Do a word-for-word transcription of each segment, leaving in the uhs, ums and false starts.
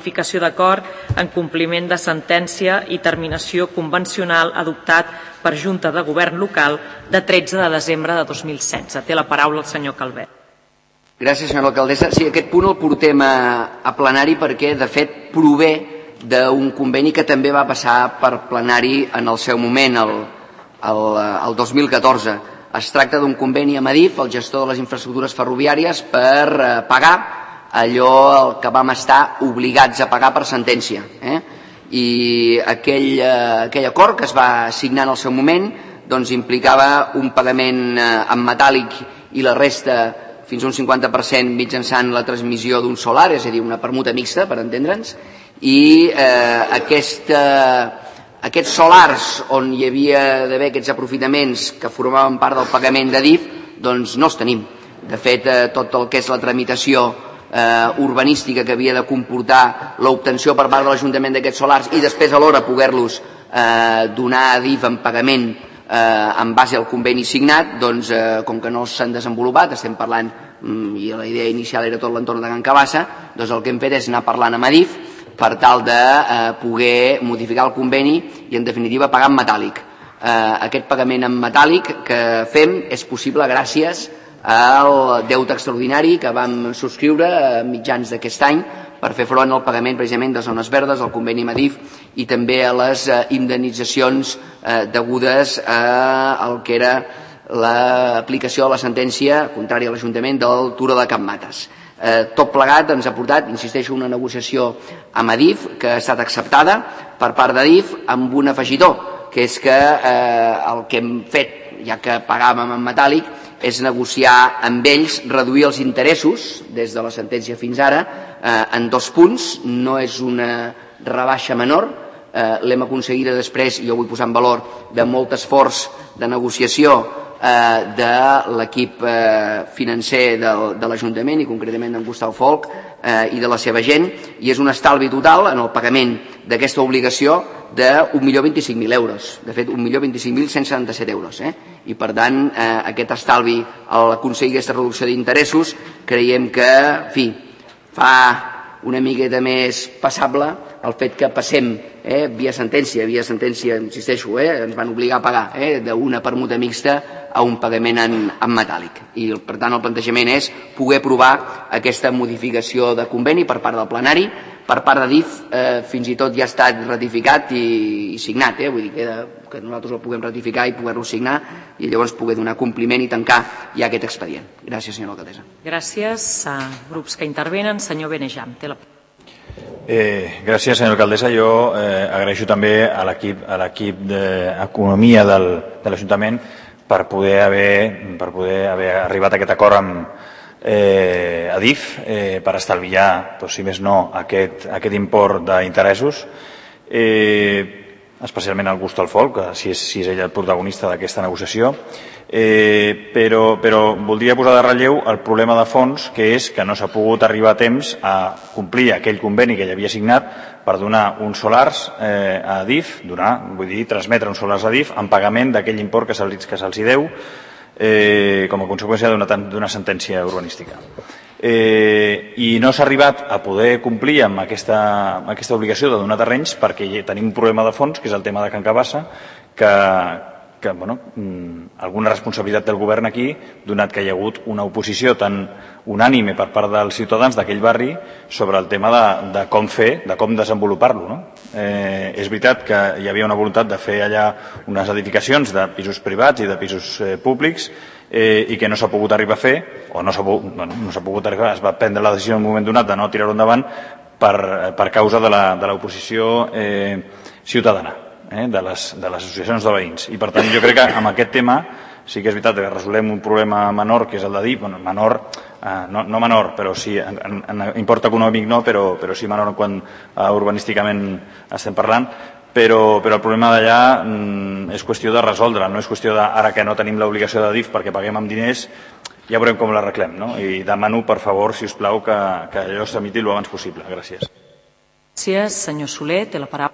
modificació d'acord en compliment de sentència i terminació convencional adoptat per Junta de Govern local de tretze de desembre de dos mil setze. Té la paraula el senyor Calvet. Gràcies, senyora alcaldessa. Sí, aquest punt el portem a, a plenari perquè, de fet, prové d'un conveni que també va passar per plenari en el seu moment, el, el, el dos mil catorze. Es tracta d'un conveni amb Adif, el gestor de les infraestructures ferroviàries, per eh, pagar allò que vam estar obligats a pagar per sentència. Eh? I aquell, eh, aquell acord que es va signar en el seu moment doncs, implicava un pagament eh, en metàl·lic i la resta fins a un cinquanta per cent mitjançant la transmissió d'un solar, és a dir, una permuta mixta, per entendre'ns, i eh, aquesta, aquests solars on hi havia d'haver aquests aprofitaments que formaven part del pagament d'Adif, doncs no els tenim. De fet, eh, tot el que és la tramitació eh, urbanística que havia de comportar l'obtenció per part de l'Ajuntament d'aquests solars i després alhora poder-los eh, donar a Adif en pagament eh, en base al conveni signat, doncs eh, com que no s'han desenvolupat, estem parlant, mm, i la idea inicial era tot l'entorn de Can Cabassa, doncs el que hem fet és anar parlant amb Adif per tal de eh, poder modificar el conveni i en definitiva pagar en metàl·lic. Eh, aquest pagament en metàl·lic que fem és possible gràcies al deute extraordinari que vam subscriure a mitjans d'aquest any per fer front al pagament precisament de zones verdes, al conveni amb Adif i també a les eh, indemnitzacions eh, degudes a, al que era l'aplicació de la sentència contrària a l'Ajuntament del Turó de Can Mates. Eh, tot plegat ens ha portat, insisteixo, una negociació amb Adif que ha estat acceptada per part d'Adif amb un afegitó, que és que eh, el que hem fet, ja que pagàvem en metàl·lic, és negociar amb ells reduir els interessos des de la sentència fins ara eh, en dos punts. No és una rebaixa menor, eh, l'hem aconseguida després, i jo vull posar en valor, de molt esforç de negociació eh, de l'equip eh, financer de, de l'Ajuntament i concretament d'en Gustau Folch eh, i de la seva gent, i és un estalvi total en el pagament d'aquesta obligació d'un milió vint-i-cinc mil euros. De fet, un milió vint-i-cinc mil cent setanta-set euros. Eh? I per tant, eh, aquest estalvi, al aconseguir aquesta reducció d'interessos, creiem que, en fi, fa una miqueta més passable el fet que passem eh, via sentència, via sentència, insisteixo, eh, ens van obligar a pagar eh, d'una permuta mixta a un pagament en, en metàl·lic. I per tant el plantejament és poder aprovar aquesta modificació de conveni per part del plenari. Per part d'Adif eh, fins i tot ja ha estat ratificat i, i signat, eh? Vull dir que, que nosaltres el puguem ratificar i poder-lo signar i llavors poder donar compliment i tancar ja aquest expedient. Gràcies, senyora alcaldessa. Gràcies a grups que intervenen. Senyor Benejam, té la Eh, gràcies, senyora alcaldessa. Jo eh, agraeixo també a l'equip a l'equip d'Economia del, de l'Ajuntament per poder haver per poder haver arribat a aquest acord amb eh, Adif eh, per estalviar, doncs, si més no, aquest, aquest import d'interessos, eh, especialment al Gustau Folch, que si és, si és ell el protagonista d'aquesta negociació. Eh, però, però voldria posar de relleu el problema de fons, que és que no s'ha pogut arribar a temps a complir aquell conveni que ja havia signat per donar uns solars eh, a Adif, donar, vull dir, transmetre uns solars a Adif en pagament d'aquell import que se'ls que se'ls deu eh, com a conseqüència d'una sentència urbanística. Eh, I no s'ha arribat a poder complir amb aquesta, amb aquesta obligació de donar terrenys perquè tenim un problema de fons, que és el tema de Can Cabassa, que que bueno, alguna responsabilitat del govern aquí, donat que hi ha hagut una oposició tan unànime per part dels ciutadans d'aquell barri sobre el tema de, de com fer, de com desenvolupar-lo. No? Eh, és veritat que hi havia una voluntat de fer allà unes edificacions de pisos privats i de pisos eh, públics eh, i que no s'ha pogut arribar a fer, o no s'ha pogut, bueno, no s'ha pogut arribar, es va prendre la decisió en un moment donat de no tirar-ho endavant per, per causa de l'oposició eh, ciutadana. Eh, de, les, de les associacions de veïns. I per tant jo crec que amb aquest tema sí que és veritat que resolem un problema menor, que és el de dir, bueno, menor, eh, no, no menor, però sí, en, en, en import econòmic no, però, però sí menor quan eh, urbanísticament estem parlant, però, però el problema d'allà mm, és qüestió de resoldre, no és qüestió de, ara que no tenim l'obligació de D I F perquè paguem amb diners, ja veurem com l'arreglem, no? I demano, per favor, si us plau, que, que allò es tramiti el abans possible. Gràcies. Gràcies, senyor Soler, té la paraula.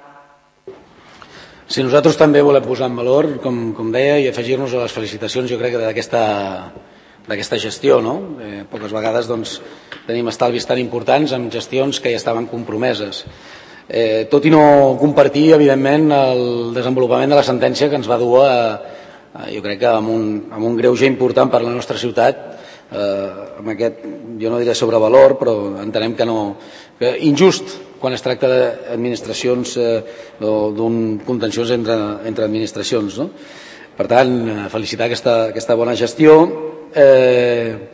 Sí, nosaltres també volem posar en valor, com, com deia, i afegir-nos a les felicitacions, jo crec que d'aquesta d'aquesta gestió, no? Eh, poques vegades doncs, tenim estalvis tan importants amb gestions que ja estaven compromeses. Eh, tot i no compartir, evidentment, el desenvolupament de la sentència que ens va dur a, a jo crec que amb un, amb un greuge important per a la nostra ciutat, eh, amb aquest, jo no diré sobrevalor, però entenem que no, que injust quan es tracta d'administracions eh, o d'un contenciós entre, entre administracions, no? Per tant, felicitar aquesta, aquesta bona gestió. Eh,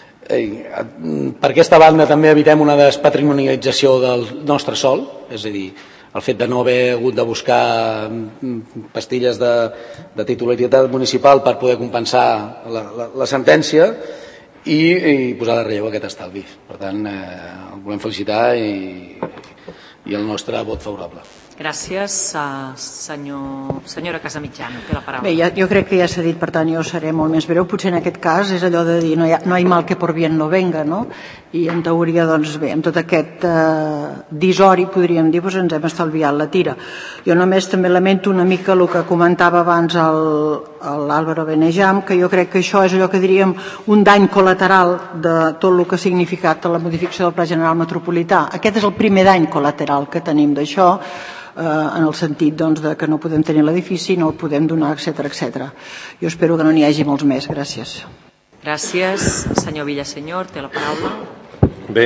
Per aquesta banda també evitem una despatrimonialització del nostre sòl, és a dir, el fet de no haver hagut de buscar pastilles de, de titularitat municipal per poder compensar la, la, la sentència i, i posar de relleu aquest estalvi. Per tant, eh, el volem felicitar i, i el nostre vot favorable. Gràcies, uh, senyor, senyora Casamitjana, té la paraula. Bé, ja, jo crec que ja s'ha dit, per tant jo seré molt més breu. Potser en aquest cas és allò de dir no hi ha, no hi ha mal que por bien no venga, no? I en teoria, doncs bé, amb tot aquest eh, disori, podríem dir, doncs ens hem estalviat la tira. Jo només també lamento una mica el que comentava abans l'Àlvaro Benejam, que jo crec que això és allò que diríem un dany col·lateral de tot el que ha significat la modificació del Pla General Metropolità. Aquest és el primer dany col·lateral que tenim d'això, en el sentit doncs, de que no podem tenir l'edifici, no el podem donar, etcètera, etcètera. Jo espero que no n'hi hagi molts més. Gràcies. Gràcies. Senyor Villasenyor, té la paraula. Bé,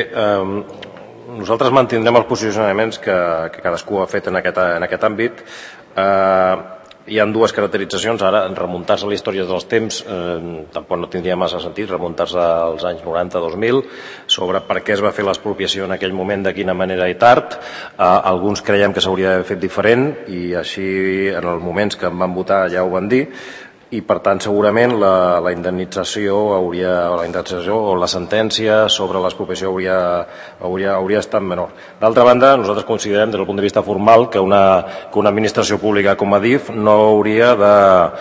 eh, nosaltres mantindrem els posicionaments que, que cadascú ha fet en aquest, en aquest àmbit. Eh, hi ha dues caracteritzacions. Ara, remuntar-se a la història dels temps eh, tampoc no tindria massa sentit, remuntar-se als anys noranta dos mil, sobre per què es va fer l'expropiació en aquell moment, de quina manera i tard. Eh, alguns creiem que s'hauria d'haver fet diferent i així en els moments que en van votar ja ho van dir, i per tant segurament la, la indemnització hauria, o la indemnització o la sentència sobre l'expropiació hauria, hauria, hauria estat menor. D'altra banda, nosaltres considerem des del punt de vista formal que una, que una administració pública com a D I F no hauria de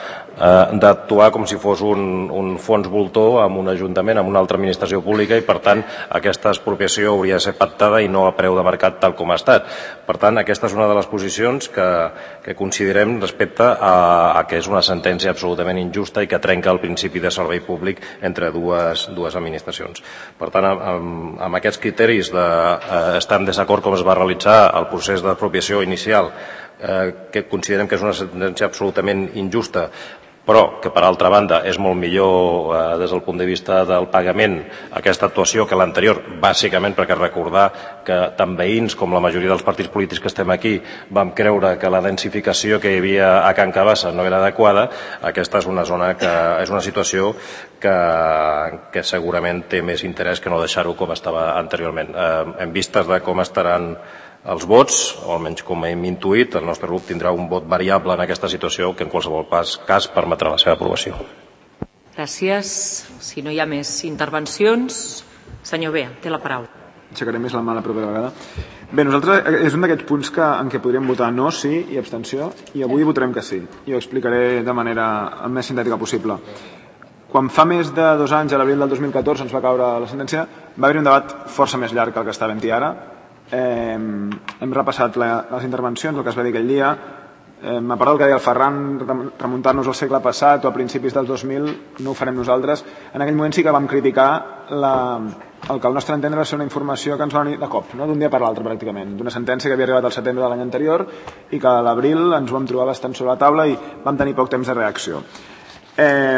d'actuar com si fos un, un fons voltor amb un ajuntament, amb una altra administració pública, i per tant aquesta expropiació hauria de ser pactada i no a preu de mercat tal com ha estat. Per tant, aquesta és una de les posicions que, que considerem respecte a, a que és una sentència absolutament injusta i que trenca el principi de servei públic entre dues, dues administracions. Per tant, amb, amb aquests criteris de, eh, estar en desacord com es va realitzar el procés d'expropiació inicial, eh, que considerem que és una sentència absolutament injusta, però que per altra banda és molt millor eh, des del punt de vista del pagament aquesta actuació que l'anterior, bàsicament perquè recordar que tant veïns com la majoria dels partits polítics que estem aquí vam creure que la densificació que hi havia a Can Cabassa no era adequada. Aquesta és una zona que és una situació que, que segurament té més interès que no deixar-ho com estava anteriorment. Eh, en vistes de com estaran els vots, o almenys com hem intuït, el nostre grup tindrà un vot variable en aquesta situació que en qualsevol cas permetrà la seva aprovació. Gràcies. Si no hi ha més intervencions, senyor Bea, té la paraula. Aixecaré més la mà la propera vegada. Bé, nosaltres és un d'aquests punts que, en què podríem votar no, sí i abstenció, i avui votarem que sí. I ho explicaré de manera el més sintètica possible. Quan fa més de dos anys, a l'abril del dos mil catorze, ens va caure la sentència, va haver-hi un debat força més llarg que el que està havent-hi ara. Eh, hem repassat la, les intervencions, el que es va dir aquell dia. Eh, a part del que deia el Ferran, remuntar-nos al segle passat o a principis del dos mil, no ho farem nosaltres. En aquell moment sí que vam criticar la, el que al nostre entendre va ser una informació que ens va venir de cop, no? D'un dia per l'altre pràcticament, d'una sentència que havia arribat al setembre de l'any anterior i que a l'abril ens ho vam trobar bastant sobre la taula i vam tenir poc temps de reacció. Eh,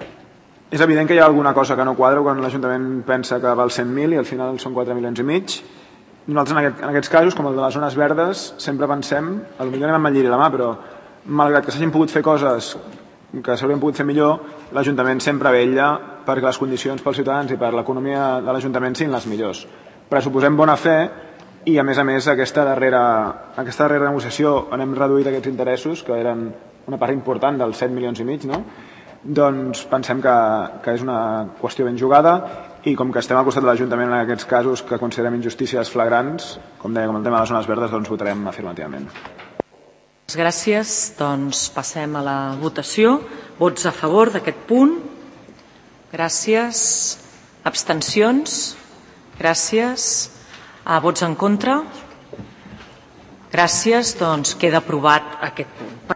és evident que hi ha alguna cosa que no quadra quan l'Ajuntament pensa que val cent mil i al final són quatre milions i mig. Nosaltres en, aquest, en aquests casos, com el de les zones verdes, sempre pensem, potser anem amb el lliri a la mà, però malgrat que s'hagin pogut fer coses que s'haurien pogut fer millor, l'Ajuntament sempre vetlla perquè les condicions pels ciutadans i per l'economia de l'Ajuntament siguin les millors. Pressuposem bona fe i, a més a més, aquesta darrera, aquesta darrera negociació on hem reduït aquests interessos, que eren una part important dels set milions i mig, no? Doncs pensem que, que és una qüestió ben jugada i com que estem al costat de l'Ajuntament en aquests casos que considerem injustícies flagrants, com deia, com el tema de les zones verdes, doncs votarem afirmativament. Gràcies. Doncs passem a la votació. Vots a favor d'aquest punt? Gràcies. Abstencions? Gràcies. A vots en contra? Gràcies. Doncs queda aprovat aquest punt.